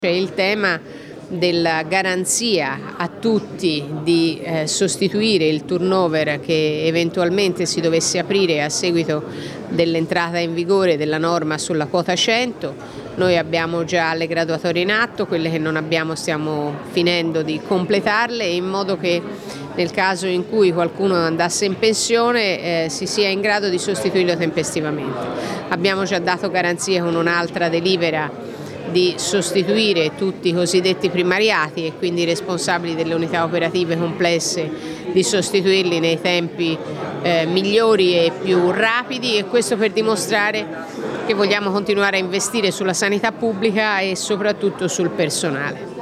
C'è il tema della garanzia a tutti di sostituire il turnover che eventualmente si dovesse aprire a seguito dell'entrata in vigore della norma sulla quota 100. Noi abbiamo già le graduatorie in atto, quelle che non abbiamo stiamo finendo di completarle, in modo che nel caso in cui qualcuno andasse in pensione si sia in grado di sostituirlo tempestivamente. Abbiamo già dato garanzie con un'altra delibera di sostituire tutti i cosiddetti primariati e quindi i responsabili delle unità operative complesse, di sostituirli nei tempi migliori e più rapidi, e questo per dimostrare che vogliamo continuare a investire sulla sanità pubblica e soprattutto sul personale.